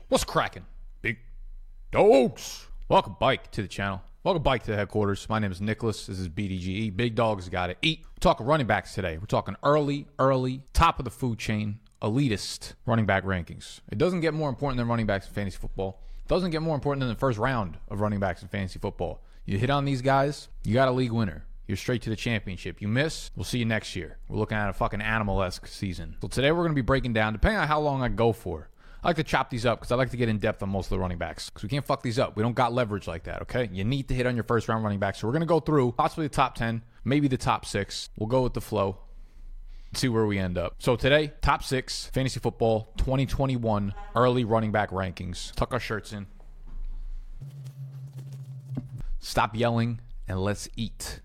What's cracking, big dogs? Welcome bike to the channel. Welcome bike to the headquarters. My name is Nicholas. This is BDGE. Big dogs gotta eat. We're talking running backs today. We're talking early, top of the food chain, elitist running back rankings. It doesn't get more important than running backs in fantasy football. It doesn't get more important than the first round of running backs in fantasy football. You hit on these guys, you got a league winner. You're straight to the championship. You miss, we'll see you next year. We're looking at a fucking animal-esque season. So today we're going to be breaking down, depending on how long I go for. I like to chop these up because I like to get in depth on most of the running backs because we can't fuck these up. We don't got leverage like that, okay? You need to hit on your first round running back. So we're going to go through possibly the top 10, maybe the top 6. We'll go with the flow. See where we end up. So today, top 6 fantasy football 2021 early running back rankings. Tuck our shirts in. Stop yelling and let's eat.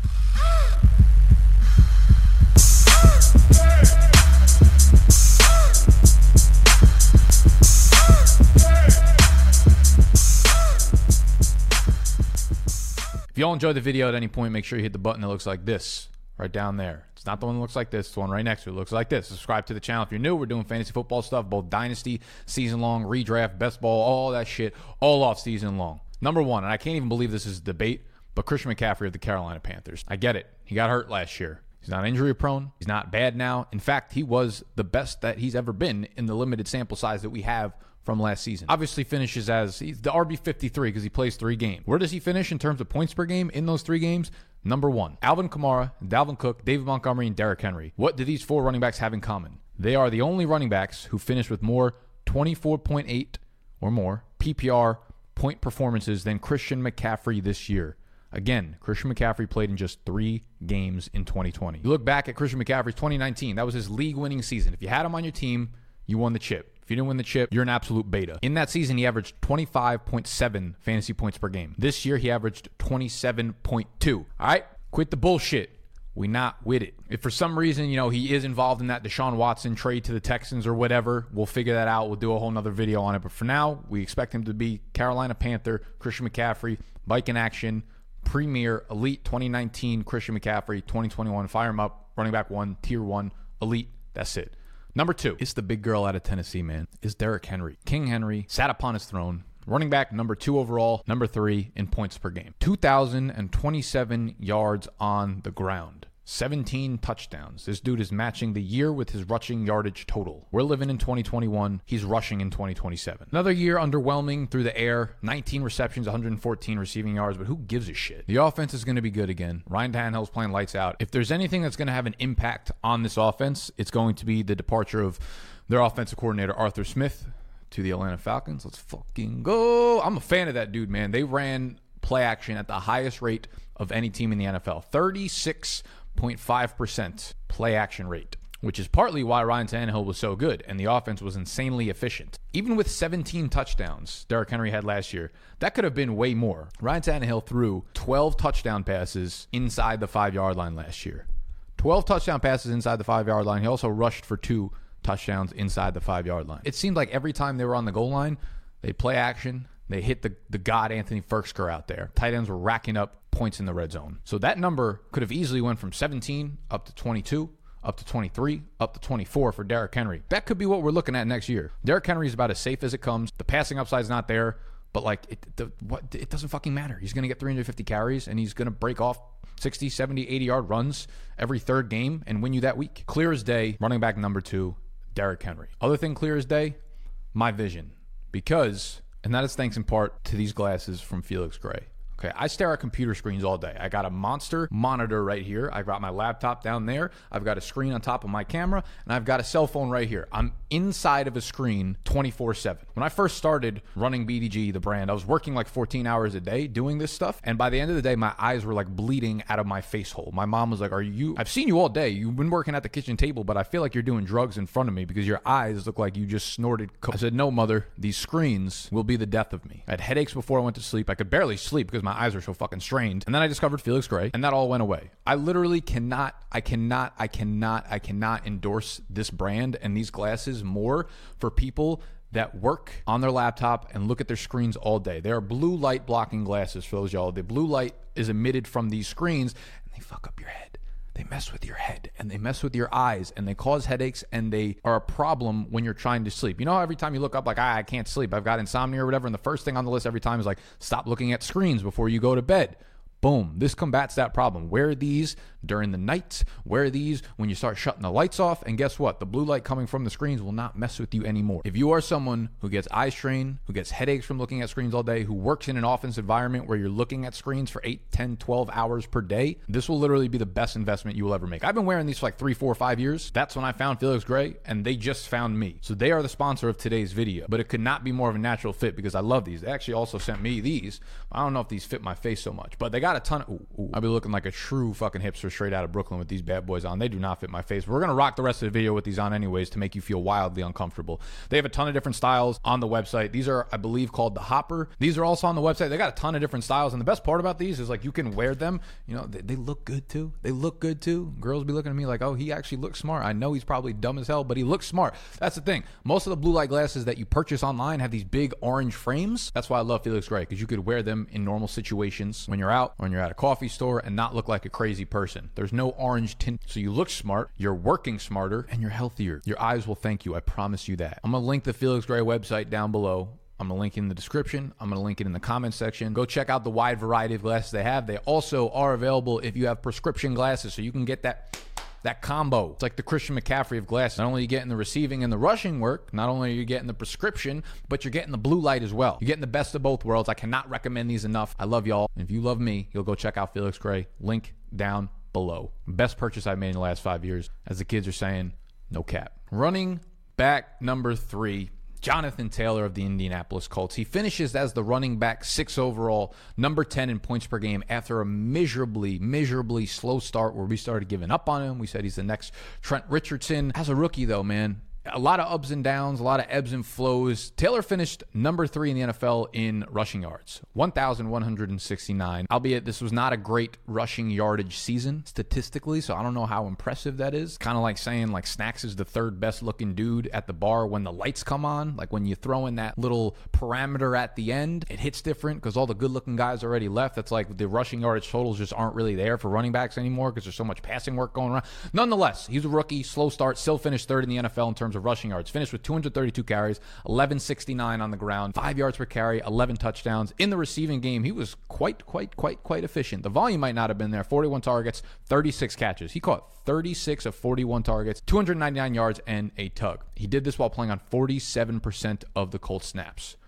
If y'all enjoyed the video at any point, make sure you hit the button that looks like this right down there. It's not the one that looks like this. It's the one right next to it. It looks like this. Subscribe to the channel if you're new. We're doing fantasy football stuff, both dynasty, season long, redraft, best ball, all that shit, all off season long. Number one, and I can't even believe this is a debate, but Christian McCaffrey of the Carolina Panthers. I get it. He got hurt last year. He's not injury prone. He's not bad now. In fact, he was the best that he's ever been in the limited sample size that we have from last season. Obviously finishes as he's the RB53 because he plays 3 games. Where does he finish in terms of points per game in those 3 games? Number 1. Alvin Kamara, Dalvin Cook, David Montgomery, and Derrick Henry. What do these 4 running backs have in common? They are the only running backs who finish with more 24.8 or more PPR point performances than Christian McCaffrey this year. Again, Christian McCaffrey played in just 3 games in 2020. You look back at Christian McCaffrey's 2019, that was his league-winning season. If you had him on your team, you won the chip. If you didn't win the chip, you're an absolute beta. In that season, he averaged 25.7 fantasy points per game. This year, he averaged 27.2. All right? Quit the bullshit. We not with it. If for some reason, he is involved in that Deshaun Watson trade to the Texans or whatever, we'll figure that out. We'll do a whole nother video on it. But for now, we expect him to be Carolina Panther, Christian McCaffrey, bike in action, premier, elite 2019 Christian McCaffrey, 2021, fire him up, running back 1, tier 1, elite. That's it. Number 2, it's the big girl out of Tennessee, man. It's Derrick Henry. King Henry sat upon his throne. Running back number 2 overall, number 3 in points per game. 2,027 yards on the ground. 17 touchdowns. This dude is matching the year with his rushing yardage total. We're living in 2021. He's rushing in 2027. Another year underwhelming through the air. 19 receptions, 114 receiving yards, but who gives a shit? The offense is going to be good again. Ryan Tannehill's playing lights out. If there's anything that's going to have an impact on this offense, it's going to be the departure of their offensive coordinator, Arthur Smith, to the Atlanta Falcons. Let's fucking go. I'm a fan of that dude, man. They ran play action at the highest rate of any team in the NFL. 36.5% play action rate, which is partly why Ryan Tannehill was so good and the offense was insanely efficient. Even with 17 touchdowns Derrick Henry had last year, that could have been way more. Ryan Tannehill threw 12 touchdown passes inside the 5-yard line last year. 12 touchdown passes inside the 5-yard line. He also rushed for 2 touchdowns inside the 5-yard line. It seemed like every time they were on the goal line, they play action. They hit the god Anthony Firkser out there. Tight ends were racking up points in the red zone. So that number could have easily went from 17 up to 22, up to 23, up to 24 for Derrick Henry. That could be what we're looking at next year. Derrick Henry is about as safe as it comes. The passing upside's not there, but it doesn't fucking matter. He's going to get 350 carries, and he's going to break off 60, 70, 80-yard runs every third game and win you that week. Clear as day, running back number 2, Derrick Henry. Other thing clear as day, my vision. Because, and that is thanks in part to these glasses from Felix Gray. Okay, I stare at computer screens all day. I got a monster monitor right here. I've got my laptop down there. I've got a screen on top of my camera, and I've got a cell phone right here. I'm inside of a screen 24/7. When I first started running BDG, the brand, I was working like 14 hours a day doing this stuff, and by the end of the day, my eyes were like bleeding out of my face hole. My mom was like, I've seen you all day. You've been working at the kitchen table, but I feel like you're doing drugs in front of me because your eyes look like you just snorted coke. I said, no, mother, these screens will be the death of me. I had headaches before I went to sleep. I could barely sleep because my eyes are so fucking strained. And then I discovered Felix Gray, and that all went away. I literally cannot endorse this brand and these glasses more for people that work on their laptop and look at their screens all day. They are blue light blocking glasses for those y'all. The blue light is emitted from these screens, and they fuck up your head. they mess with your head and they mess with your eyes and they cause headaches and they are a problem when you're trying to sleep. You know how every time you look up like, I can't sleep, I've got insomnia or whatever, and the first thing on the list every time is like, stop looking at screens before you go to bed. Boom. This combats that problem. Wear these during the night. Wear these when you start shutting the lights off. And guess what? The blue light coming from the screens will not mess with you anymore. If you are someone who gets eye strain, who gets headaches from looking at screens all day, who works in an office environment where you're looking at screens for 8, 10, 12 hours per day, this will literally be the best investment you will ever make. I've been wearing these for like 3, 4, 5 years. That's when I found Felix Gray, and they just found me. So they are the sponsor of today's video. But it could not be more of a natural fit because I love these. They actually also sent me these. I don't know if these fit my face so much, but they got a ton of... Ooh. I'll be looking like a true fucking hipster straight out of Brooklyn with these bad boys on. They do not fit my face. We're going to rock the rest of the video with these on anyways to make you feel wildly uncomfortable. They have a ton of different styles on the website. These are, I believe, called the Hopper. These are also on the website. They got a ton of different styles. And the best part about these is like you can wear them. You know, they look good too. They look good too. Girls be looking at me like, oh, he actually looks smart. I know he's probably dumb as hell, but he looks smart. That's the thing. Most of the blue light glasses that you purchase online have these big orange frames. That's why I love Felix Gray, because you could wear them in normal situations when you're out, when you're at a coffee store, and not look like a crazy person. There's no orange tint, so you look smart, you're working smarter, and you're healthier. Your eyes will thank you. I promise you that. I'm gonna link the Felix Gray website down below. I'm going to link it in the description. I'm going to link it in the comments section. Go check out the wide variety of glasses they have. They also are available if you have prescription glasses, so you can get that combo. It's like the Christian McCaffrey of glasses. Not only are you getting the receiving and the rushing work, not only are you getting the prescription, but you're getting the blue light as well. You're getting the best of both worlds. I cannot recommend these enough. I love y'all. And if you love me, you'll go check out Felix Gray. Link down below. Best purchase I've made in the last 5 years. As the kids are saying, no cap. Running back number 3. Jonathan Taylor of the Indianapolis Colts. He finishes as the running back 6 overall, number 10 in points per game after a miserably slow start where we started giving up on him. We said he's the next Trent Richardson. As a rookie, though, man, a lot of ups and downs, a lot of ebbs and flows. Taylor finished number 3 in the NFL in rushing yards, 1,169. Albeit this was not a great rushing yardage season statistically, so I don't know how impressive that is. Kind of like saying like Snacks is the 3rd best looking dude at the bar when the lights come on. Like when you throw in that little parameter at the end, it hits different because all the good looking guys already left. That's like the rushing yardage totals just aren't really there for running backs anymore because there's so much passing work going around. Nonetheless, he's a rookie, slow start, still finished 3rd in the NFL in terms of rushing yards. Finished with 232 carries, 1169 on the ground, 5 yards per carry, 11 touchdowns. In the receiving game, he was quite efficient. The volume might not have been there. 41 targets, 36 catches. He caught 36 of 41 targets, 299 yards, and a tug. He did this while playing on 47% of the Colts snaps.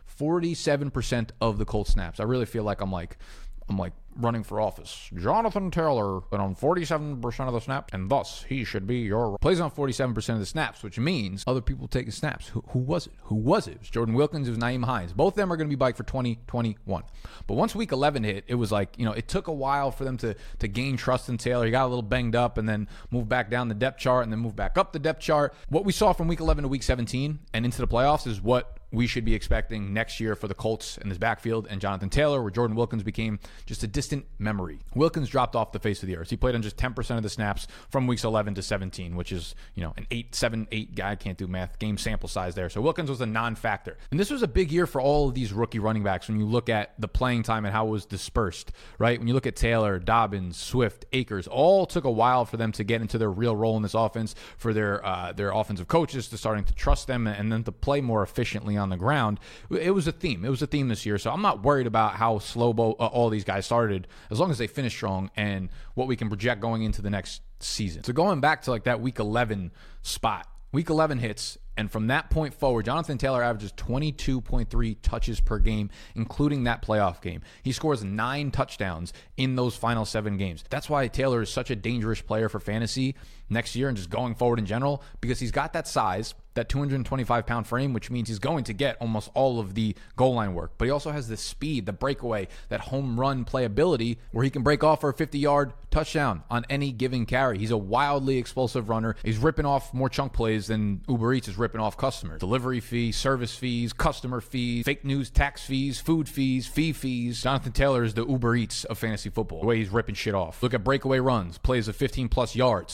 47% of the Colts snaps. I really feel like I'm like running for office. Jonathan Taylor been on 47% of the snaps, and thus he should be your... Plays on 47% of the snaps, which means other people taking snaps. Who was it? Who was it? It was Jordan Wilkins. It was Nyheim Hines. Both of them are going to be biked for 2021. But once week 11 hit, it was like, you know, it took a while for them to gain trust in Taylor. He got a little banged up and then moved back down the depth chart and then moved back up the depth chart. What we saw from week 11 to week 17 and into the playoffs is what we should be expecting next year for the Colts in this backfield and Jonathan Taylor, where Jordan Wilkins became just a distant memory. Wilkins dropped off the face of the earth. He played on just 10% of the snaps from weeks 11 to 17, which is, you know, an 8 guy. I can't do math. Game sample size there. So Wilkins was a non-factor. And this was a big year for all of these rookie running backs when you look at the playing time and how it was dispersed, right? When you look at Taylor, Dobbins, Swift, Akers, all took a while for them to get into their real role in this offense, for their offensive coaches to starting to trust them and then to play more efficiently on the ground. It was a theme. It was a theme this year. So I'm not worried about how slow all these guys started, as long as they finish strong and what we can project going into the next season. So going back to like that week 11 spot, week 11 hits, and from that point forward, Jonathan Taylor averages 22.3 touches per game, including that playoff game. He scores 9 touchdowns in those final 7 games. That's why Taylor is such a dangerous player for fantasy next year and just going forward in general, because he's got that size, that 225-pound frame, which means he's going to get almost all of the goal line work. But he also has the speed, the breakaway, that home run playability where he can break off for a 50-yard touchdown on any given carry. He's a wildly explosive runner. He's ripping off more chunk plays than Uber Eats is ripping off customers. Delivery fees, service fees, customer fees, fake news, tax fees, food fees, fee fees. Jonathan Taylor is the Uber Eats of fantasy football, the way he's ripping shit off. Look at breakaway runs, plays of 15-plus yards. Number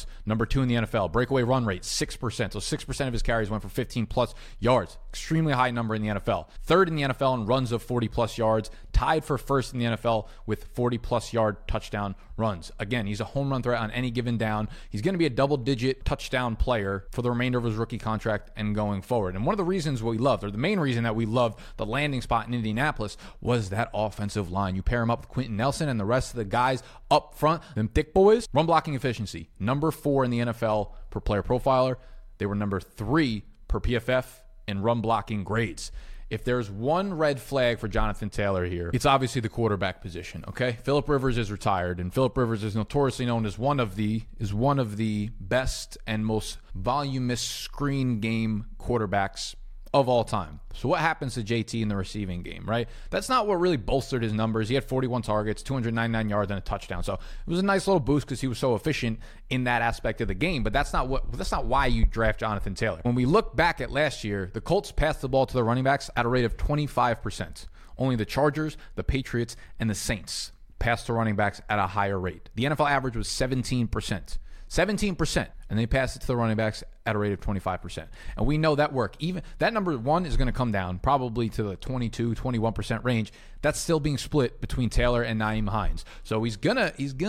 Number 2 in the NFL. Breakaway run rate, 6%. So 6% of his carries went for 15-plus yards. Extremely high number in the NFL. 3rd in the NFL in runs of 40-plus yards. Tied for 1st in the NFL with 40-plus yard touchdown runs. Again, he's a home run threat on any given down. He's going to be a double-digit touchdown player for the remainder of his rookie contract and going forward. And one of the reasons we loved, or the main reason that we loved the landing spot in Indianapolis, was that offensive line. You pair him up with Quentin Nelson and the rest of the guys up front, them thick boys. Run blocking efficiency, number 4 in the NFL per player profiler. They were number 3 per PFF in run blocking grades. If there's one red flag for Jonathan Taylor here, it's obviously the quarterback position, okay? Phillip Rivers is retired, and Phillip Rivers is notoriously known as one of the best and most voluminous screen game quarterbacks of all time. So what happens to JT in the receiving game, right? That's not what really bolstered his numbers. He had 41 targets, 299 yards, and a touchdown. So it was a nice little boost because he was so efficient in that aspect of the game. But that's not why you draft Jonathan Taylor. When we look back at last year, the Colts passed the ball to the running backs at a rate of 25%. Only the Chargers, the Patriots, and the Saints passed to running backs at a higher rate. The NFL average was 17%. 17%, and they passed it to the running backs at a rate of 25%. And we know that work. Even that number 1 is going to come down probably to the 22, 21% range. That's still being split between Taylor and Nyheim Hines. So he's gonna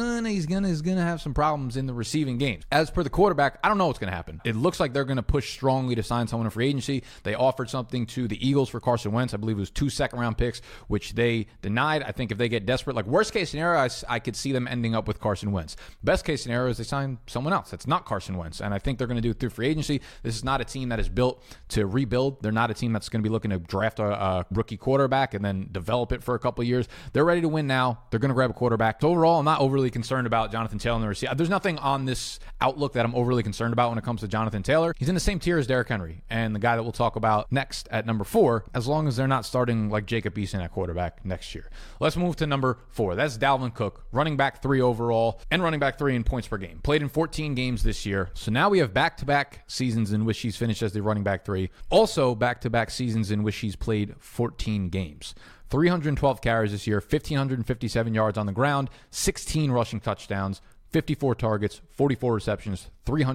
have some problems in the receiving games. As per the quarterback, I don't know what's going to happen. It looks like they're going to push strongly to sign someone in free agency. They offered something to the Eagles for Carson Wentz. I believe it was 2 second-round picks, which they denied. I think if they get desperate, like worst case scenario, I could see them ending up with Carson Wentz. Best case scenario is they sign someone else that's not Carson Wentz, and I think they're going to do it through free agency. This is not a team that is built to rebuild. They're not a team that's going to be looking to draft a rookie quarterback and then develop it for a couple of years. They're ready to win now. They're going to grab a quarterback. So overall, I'm not overly concerned about Jonathan Taylor in the receiver. There's nothing on this outlook that I'm overly concerned about when it comes to Jonathan Taylor. He's in the same tier as Derrick Henry and the guy that we'll talk about next at number 4, as long as they're not starting like Jacob Eason at quarterback next year. Let's move to number 4. That's Dalvin Cook, running back 3 overall and running back 3 in points per game. Played in 14 games this year. So now we have back-to-back seasons in which he's finished as the running back 3. Also back-to-back seasons in which he's played 14 games. 312 carries this year, 1,557 yards on the ground, 16 rushing touchdowns, 54 targets, 44 receptions,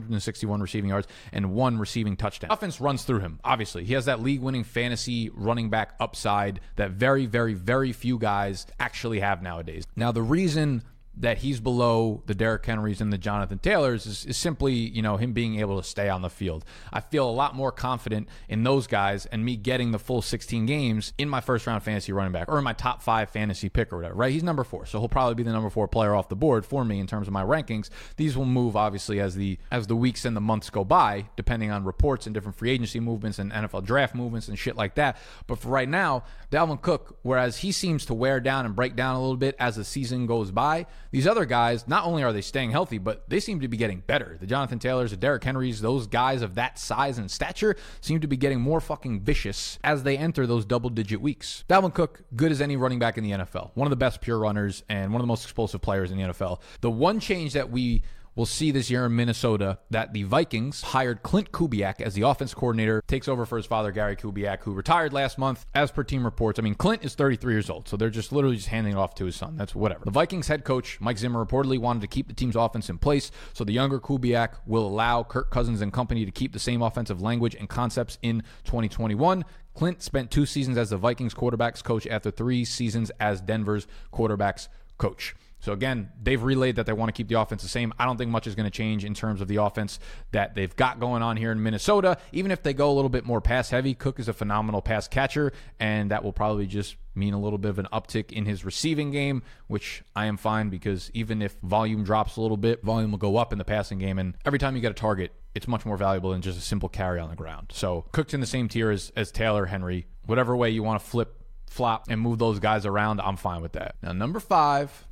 361 receiving yards, and 1 receiving touchdown. Offense runs through him, obviously. He has that league-winning fantasy running back upside that very, very, very few guys actually have nowadays. Now, the reason that he's below the Derrick Henrys and the Jonathan Taylors is simply, him being able to stay on the field. I feel a lot more confident in those guys and me getting the full 16 games in my first-round fantasy running back or in my top 5 fantasy pick or whatever, right? He's number 4, so he'll probably be the number 4 player off the board for me in terms of my rankings. These will move, obviously, as the weeks and the months go by, depending on reports and different free agency movements and NFL draft movements and shit like that. But for right now, Dalvin Cook, whereas he seems to wear down and break down a little bit as the season goes by, these other guys, not only are they staying healthy, but they seem to be getting better. The Jonathan Taylors, the Derrick Henrys, those guys of that size and stature seem to be getting more fucking vicious as they enter those double-digit weeks. Dalvin Cook, good as any running back in the NFL. One of the best pure runners and one of the most explosive players in the NFL. The one change that we will see this year in Minnesota, that the Vikings hired Klint Kubiak as the offense coordinator, takes over for his father, Gary Kubiak, who retired last month, as per team reports. I mean, Klint is 33 years old, so they're just literally just handing it off to his son. That's whatever. The Vikings head coach, Mike Zimmer, reportedly wanted to keep the team's offense in place, so the younger Kubiak will allow Kirk Cousins and company to keep the same offensive language and concepts in 2021. Klint spent 2 seasons as the Vikings quarterbacks coach after 3 seasons as Denver's quarterbacks coach. So again, they've relayed that they want to keep the offense the same. I don't think much is going to change in terms of the offense that they've got going on here in Minnesota. Even if they go a little bit more pass heavy, Cook is a phenomenal pass catcher, and that will probably just mean a little bit of an uptick in his receiving game, which I am fine, because even if volume drops a little bit, volume will go up in the passing game, and every time you get a target, it's much more valuable than just a simple carry on the ground. So Cook's in the same tier as Taylor, Henry. Whatever way you want to flop, and move those guys around, I'm fine with that. Now, number 5,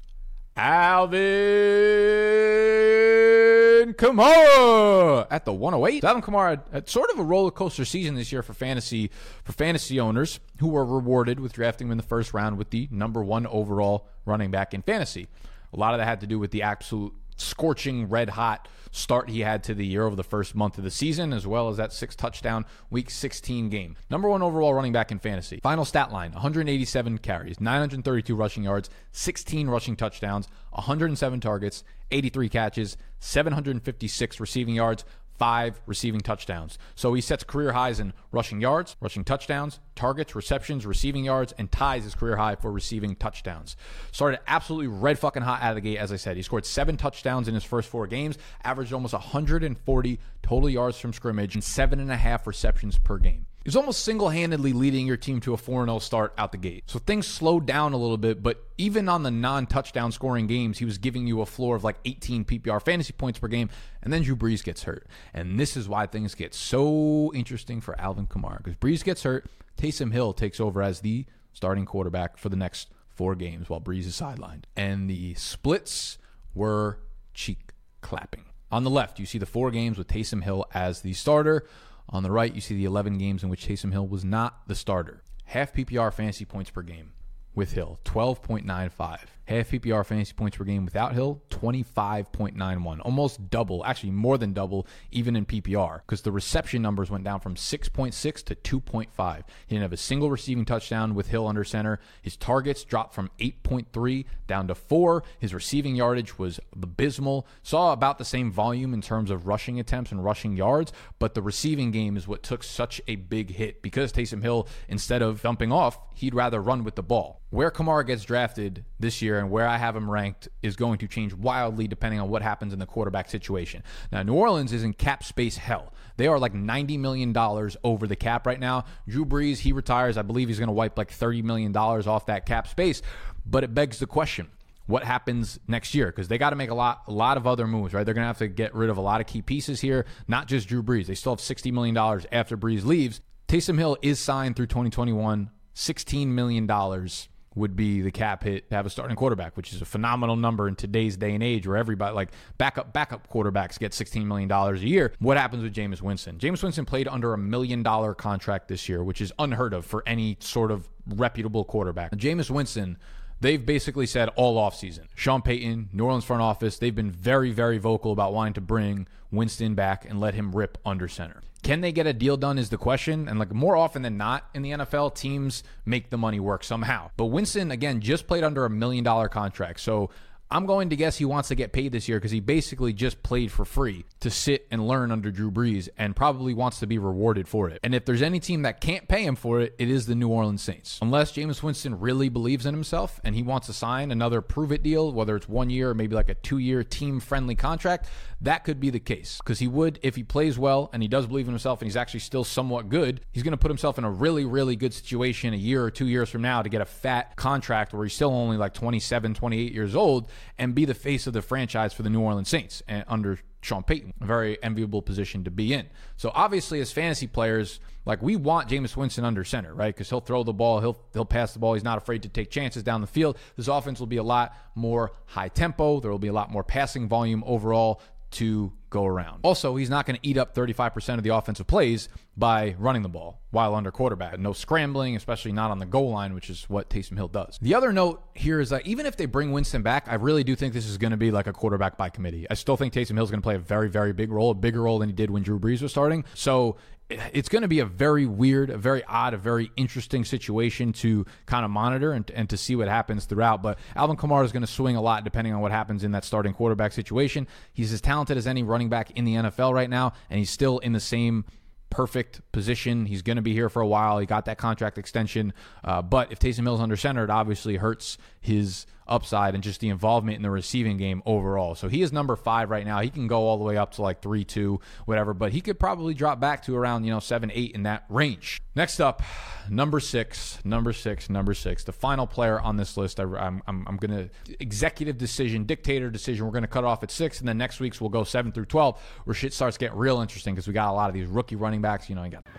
Alvin Kamara at the 108. Alvin Kamara had sort of a roller coaster season this year for fantasy owners who were rewarded with drafting him in the first round with the number 1 overall running back in fantasy. A lot of that had to do with the absolute scorching, red-hot start he had to the year over the first month of the season, as well as that 6-touchdown Week 16 game. Number 1 overall running back in fantasy. Final stat line, 187 carries, 932 rushing yards, 16 rushing touchdowns, 107 targets, 83 catches, 756 receiving yards, 5 receiving touchdowns. So he sets career highs in rushing yards, rushing touchdowns, targets, receptions, receiving yards, and ties his career high for receiving touchdowns. Started absolutely red fucking hot out of the gate, as I said. He scored 7 touchdowns in his first 4 games, averaged almost 140 total yards from scrimmage, and 7.5 receptions per game. He's almost single-handedly leading your team to a 4-0 start out the gate. So things slowed down a little bit, but even on the non-touchdown scoring games, he was giving you a floor of like 18 PPR fantasy points per game, and then Drew Brees gets hurt. And this is why things get so interesting for Alvin Kamara, because Brees gets hurt, Taysom Hill takes over as the starting quarterback for the next 4 games while Brees is sidelined. And the splits were cheek clapping. On the left, you see the 4 games with Taysom Hill as the starter. On the right, you see the 11 games in which Taysom Hill was not the starter. Half PPR fantasy points per game with Hill, 12.95. Half PPR fantasy points per game without Hill, 25.91. Almost double, actually more than double, even in PPR, because the reception numbers went down from 6.6 to 2.5. He didn't have a single receiving touchdown with Hill under center. His targets dropped from 8.3 down to 4. His receiving yardage was abysmal. Saw about the same volume in terms of rushing attempts and rushing yards, but the receiving game is what took such a big hit, because Taysom Hill, instead of dumping off, he'd rather run with the ball. Where Kamara gets drafted this year and where I have him ranked is going to change wildly depending on what happens in the quarterback situation. Now, New Orleans is in cap space hell. They are like $90 million over the cap right now. Drew Brees, he retires. I believe he's going to wipe like $30 million off that cap space. But it begs the question, what happens next year? Because they got to make a lot of other moves, right? They're going to have to get rid of a lot of key pieces here, not just Drew Brees. They still have $60 million after Brees leaves. Taysom Hill is signed through 2021. $16 million would be the cap hit to have a starting quarterback, which is a phenomenal number in today's day and age where everybody, like backup quarterbacks get $16 million a year. What happens with Jameis Winston? Jameis Winston played under $1 million contract this year, which is unheard of for any sort of reputable quarterback. Jameis Winston, they've basically said all offseason, Sean Payton, New Orleans front office, they've been very, very vocal about wanting to bring Winston back and let him rip under center. Can they get a deal done is the question. And like more often than not in the NFL, teams make the money work somehow. But Winston, again, just played under $1 million contract. So I'm going to guess he wants to get paid this year because he basically just played for free to sit and learn under Drew Brees and probably wants to be rewarded for it. And if there's any team that can't pay him for it, it is the New Orleans Saints. Unless Jameis Winston really believes in himself and he wants to sign another prove-it deal, whether it's 1 year or maybe like a 2-year team-friendly contract, that could be the case. Because he would, if he plays well and he does believe in himself and he's actually still somewhat good, he's going to put himself in a really, really good situation a year or 2 years from now to get a fat contract where he's still only like 27, 28 years old and be the face of the franchise for the New Orleans Saints and under Sean Payton. A very enviable position to be in. So obviously as fantasy players, like we want Jameis Winston under center, right? Because he'll throw the ball, he'll pass the ball. He's not afraid to take chances down the field. This offense will be a lot more high tempo. There will be a lot more passing volume overall to go around. Also, he's not going to eat up 35% of the offensive plays by running the ball while under quarterback. No scrambling, especially not on the goal line, which is what Taysom Hill does. The other note here is that even if they bring Winston back, I really do think this is going to be like a quarterback by committee. I still think Taysom Hill is going to play a very, very big role, a bigger role than he did when Drew Brees was starting. So it's going to be a very weird, a very odd, a very interesting situation to kind of monitor and to see what happens throughout. But Alvin Kamara is going to swing a lot depending on what happens in that starting quarterback situation. He's as talented as any running back in the NFL right now, and he's still in the same perfect position. He's going to be here for a while. He got that contract extension. But if Taysom Hill's under center, it obviously hurts his upside and just the involvement in the receiving game overall. So he is number 5 right now. He can go all the way up to like 3, 2, whatever, but he could probably drop back to around, 7, 8 in that range. Next up, number 6. The final player on this list, I'm going to executive decision, dictator decision. We're going to cut off at 6, and then next week's we'll go 7 through 12, where shit starts getting real interesting because we got a lot of these rookie running backs. I got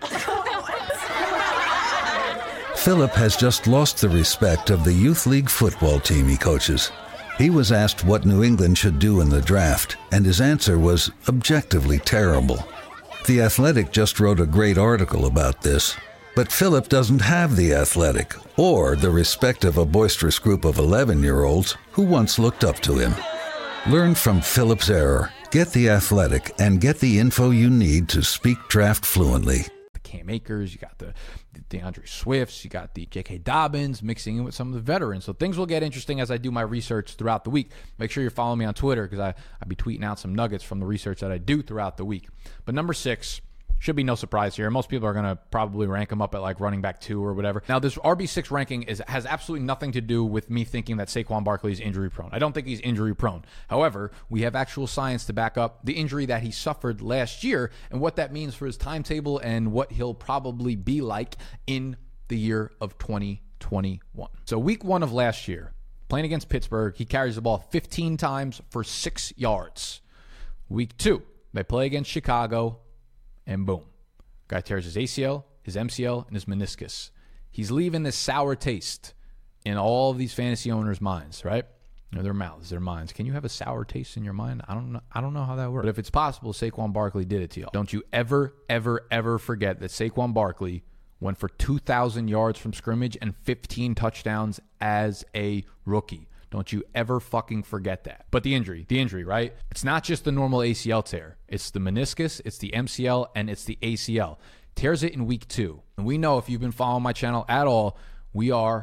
Philip has just lost the respect of the youth league football team he coaches. He was asked what New England should do in the draft, and his answer was objectively terrible. The Athletic just wrote a great article about this, but Philip doesn't have the Athletic or the respect of a boisterous group of 11-year-olds who once looked up to him. Learn from Philip's error. Get The Athletic and get the info you need to speak draft fluently. The Cam Akers, you got the DeAndre Swifts, you got the J.K. Dobbins mixing in with some of the veterans. So things will get interesting as I do my research throughout the week. Make sure you're following me on Twitter because I'll be tweeting out some nuggets from the research that I do throughout the week. But number 6, should be no surprise here. Most people are going to probably rank him up at like running back 2 or whatever. Now, this RB6 ranking has absolutely nothing to do with me thinking that Saquon Barkley is injury prone. I don't think he's injury prone. However, we have actual science to back up the injury that he suffered last year and what that means for his timetable and what he'll probably be like in the year of 2021. So week 1 of last year, playing against Pittsburgh, he carries the ball 15 times for 6 yards. Week 2, they play against Chicago, and boom, guy tears his ACL, his MCL, and his meniscus. He's leaving this sour taste in all of these fantasy owners' minds, right? Their mouths, their minds. Can you have a sour taste in your mind? I don't know how that works. But if it's possible, Saquon Barkley did it to y'all. Don't you ever, ever, ever forget that Saquon Barkley went for 2,000 yards from scrimmage and 15 touchdowns as a rookie. Don't you ever fucking forget that. But the injury, right? It's not just the normal ACL tear. It's the meniscus, it's the MCL, and it's the ACL. Tears it in week 2. And we know, if you've been following my channel at all, we are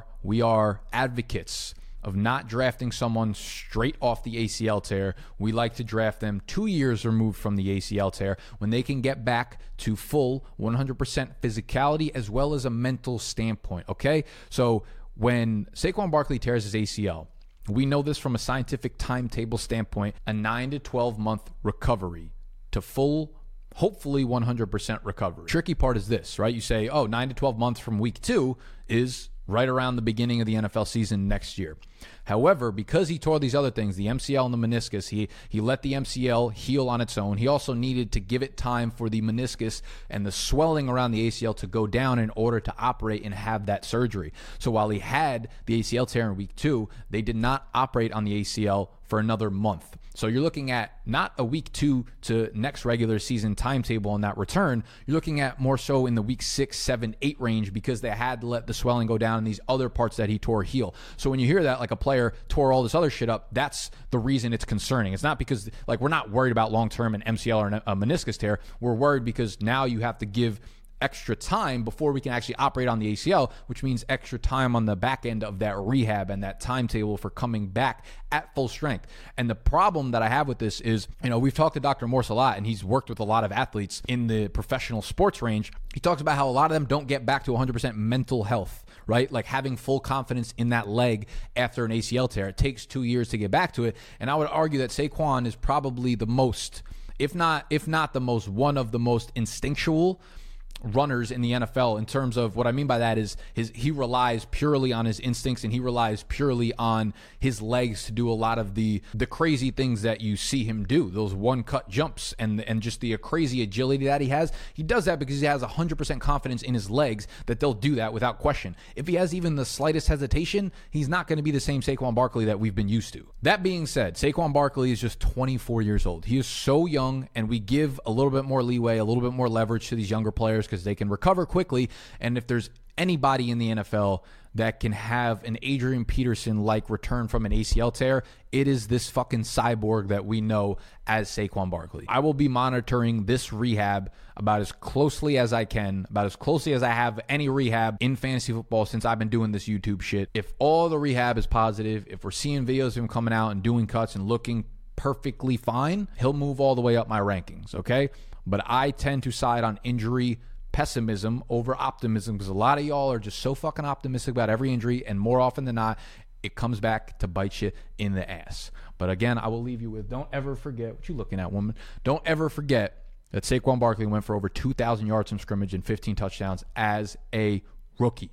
advocates of not drafting someone straight off the ACL tear. We like to draft them 2 years removed from the ACL tear when they can get back to full 100% physicality as well as a mental standpoint, okay? So when Saquon Barkley tears his ACL, we know this from a scientific timetable standpoint, a 9 to 12 month recovery to full, hopefully 100% recovery. Tricky part is this, right? You say, 9 to 12 months from week 2 is right around the beginning of the NFL season next year. However, because he tore these other things, the MCL and the meniscus, he let the MCL heal on its own. He also needed to give it time for the meniscus and the swelling around the ACL to go down in order to operate and have that surgery. So while he had the ACL tear in week 2, they did not operate on the ACL for another month. So you're looking at not a week 2 to next regular season timetable on that return. You're looking at more so in the week 6, 7, 8 range because they had to let the swelling go down in these other parts that he tore heal. So when you hear that, like a player tore all this other shit up, that's the reason it's concerning. It's not because, like, we're not worried about long-term an MCL or a meniscus tear. We're worried because now you have to give extra time before we can actually operate on the ACL, which means extra time on the back end of that rehab and that timetable for coming back at full strength. And the problem that I have with this is, we've talked to Dr. Morse a lot, and he's worked with a lot of athletes in the professional sports range. He talks about how a lot of them don't get back to 100% mental health, right? Like having full confidence in that leg after an ACL tear. It takes 2 years to get back to it. And I would argue that Saquon is probably the most, if not the most, one of the most instinctual runners in the NFL in terms of what I mean by that is he relies purely on his instincts and he relies purely on his legs to do a lot of the crazy things that you see him do, those one-cut jumps and just the crazy agility that he has. He does that because he has 100% confidence in his legs that they'll do that without question. If he has even the slightest hesitation, he's not going to be the same Saquon Barkley that we've been used to. That being said, Saquon Barkley is just 24 years old. He is so young, and we give a little bit more leeway, a little bit more leverage to these younger players because they can recover quickly. And if there's anybody in the NFL that can have an Adrian Peterson-like return from an ACL tear, it is this fucking cyborg that we know as Saquon Barkley. I will be monitoring this rehab about as closely as I can, about as closely as I have any rehab in fantasy football since I've been doing this YouTube shit. If all the rehab is positive, if we're seeing videos of him coming out and doing cuts and looking perfectly fine, he'll move all the way up my rankings, okay? But I tend to side on injury pessimism over optimism because a lot of y'all are just so fucking optimistic about every injury, and more often than not, it comes back to bite you in the ass. But again, I will leave you with, don't ever forget, what you looking at, woman? Don't ever forget that Saquon Barkley went for over 2,000 yards from scrimmage and 15 touchdowns as a rookie.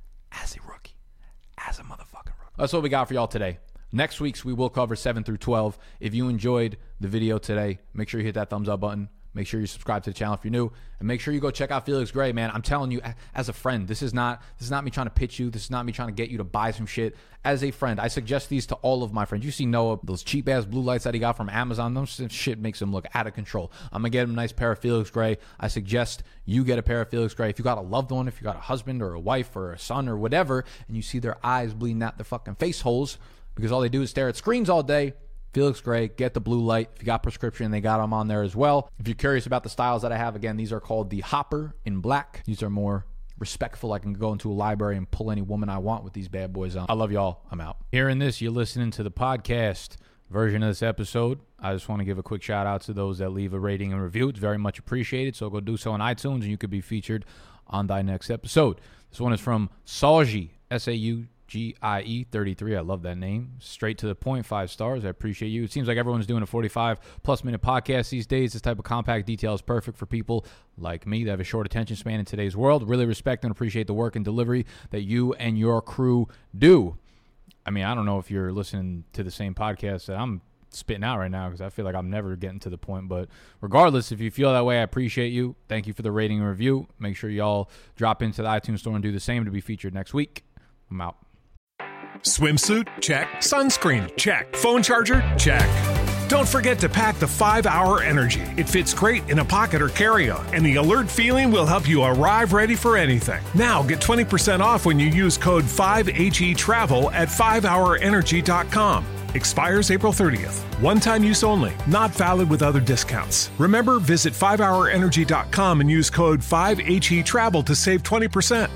As a rookie. As a motherfucking rookie. That's what we got for y'all today. Next week's we will cover 7 through 12. If you enjoyed the video today, make sure you hit that thumbs up button. Make sure you subscribe to the channel if you're new, and make sure you go check out Felix Gray, man. I'm telling you, as a friend, this is not me trying to pitch you. This is not me trying to get you to buy some shit. As a friend, I suggest these to all of my friends. You see Noah, those cheap ass blue lights that he got from Amazon, those shit makes him look out of control. I'm gonna get him a nice pair of Felix Gray. I suggest you get a pair of Felix Gray. If you got a loved one, if you got a husband or a wife or a son or whatever, and you see their eyes bleeding out their fucking face holes because all they do is stare at screens all day, Felix Gray, get the blue light. If you got prescription, they got them on there as well. If you're curious about the styles that I have, again, these are called the Hopper in black. These are more respectful. I can go into a library and pull any woman I want with these bad boys on. I love y'all. I'm out. Hearing this, you're listening to the podcast version of this episode. I just want to give a quick shout out to those that leave a rating and review. It's very much appreciated. So go do so on iTunes and you could be featured on thy next episode. This one is from Saugie, Saugie 33. I love that name. Straight to the point, 5 stars. I appreciate you. It seems like everyone's doing a 45-plus minute podcast these days. This type of compact detail is perfect for people like me that have a short attention span in today's world. Really respect and appreciate the work and delivery that you and your crew do. I mean, I don't know if you're listening to the same podcast that I'm spitting out right now because I feel like I'm never getting to the point. But regardless, if you feel that way, I appreciate you. Thank you for the rating and review. Make sure y'all drop into the iTunes store and do the same to be featured next week. I'm out. Swimsuit? Check. Sunscreen? Check. Phone charger? Check. Don't forget to pack the 5-Hour Energy. It fits great in a pocket or carry-on, and the alert feeling will help you arrive ready for anything. Now get 20% off when you use code 5HETRAVEL at 5hourenergy.com. Expires April 30th. One-time use only. Not valid with other discounts. Remember, visit 5hourenergy.com and use code 5HETRAVEL to save 20%.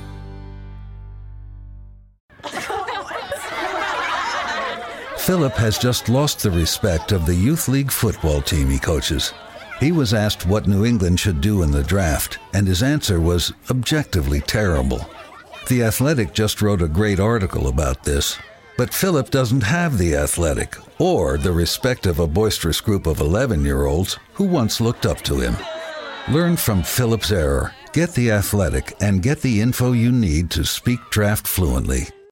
Philip has just lost the respect of the youth league football team he coaches. He was asked what New England should do in the draft, and his answer was objectively terrible. The Athletic just wrote a great article about this. But Philip doesn't have the Athletic or the respect of a boisterous group of 11-year-olds who once looked up to him. Learn from Philip's error, get the Athletic, and get the info you need to speak draft fluently.